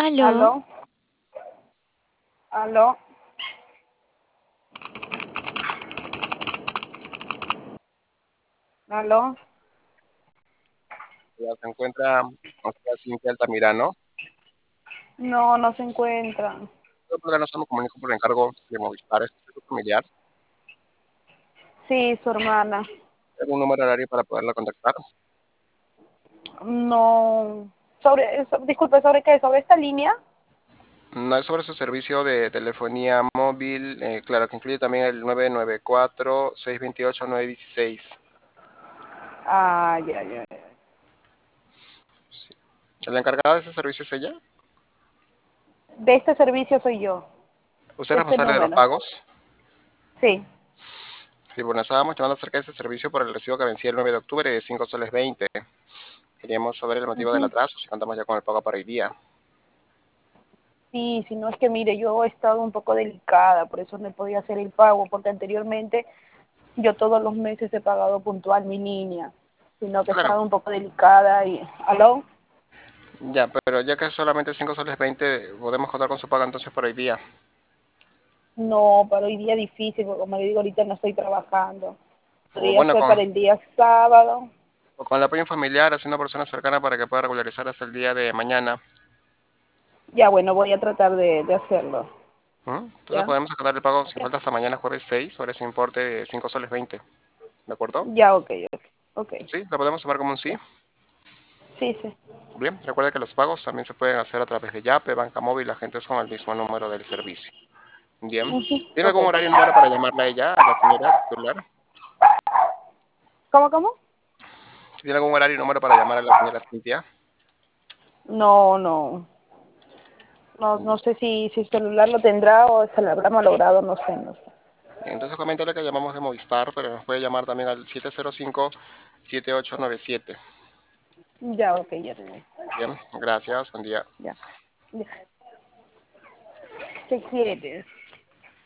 Aló, Aló, aló, aló. Ya se encuentra Cintia Altamirano. No, no se encuentra. Yo no me comunico por encargo de Movistar, es su familiar. Sí, su hermana. ¿Algún número horario para poderla contactar? No. Disculpe, ¿sobre qué? ¿Sobre esta línea? No es sobre su servicio de telefonía móvil, claro, que incluye también el 994-628-916. Ah, ya, ya, ya. Sí. ¿La encargada de ese servicio es ella? De este servicio soy yo, ¿Usted es de este responsable de los número. pagos? Sí. Sí, bueno, estábamos llamando acerca de ese servicio por el recibo que vencía el 9 de octubre de 5 soles 20. Queríamos saber el motivo del Ujú. atraso, si contamos ya con el pago para hoy día. Sí, si no es que mire, yo he estado un poco delicada, por eso no podía hacer el pago, porque anteriormente yo todos los meses he pagado puntual mi línea, sino que he Claro, estado un poco delicada y... ¿Aló? ya, pero ya que es solamente 5 soles 20, podemos contar con su pago entonces por hoy día. No, para hoy día difícil, porque como le digo, ahorita no estoy trabajando. O Podría bueno, ser para el día sábado. con el apoyo familiar, haciendo persona cercana para que pueda regularizar hasta el día de mañana. Ya, bueno, voy a tratar de hacerlo. Entonces ¿Ya? podemos acabar el pago sin Ya, falta hasta mañana jueves 6 sobre ese importe de 5 soles 20. ¿De acuerdo? ya, ok, ok. Ok. Sí, lo podemos tomar como un sí. Ya. Sí, sí. Bien, recuerda que los pagos también se pueden hacer a través de Yape, Banca Móvil, agentes con el mismo número del servicio. Bien. Ujú, ¿Tiene ok. algún horario y número para llamarla a ella, a la señora titular? ¿Cómo, cómo? ¿Tiene algún horario y número para llamar a la señora Cintia? No, no. No, no sé si el celular lo tendrá o se lo habrá malogrado, no sé, no sé. Entonces coméntale que llamamos de Movistar, pero nos puede llamar también al 705-7897. Ya, ok, ya te digo. Bien, gracias, buen día. Ya. Ya. ¿Qué quieres?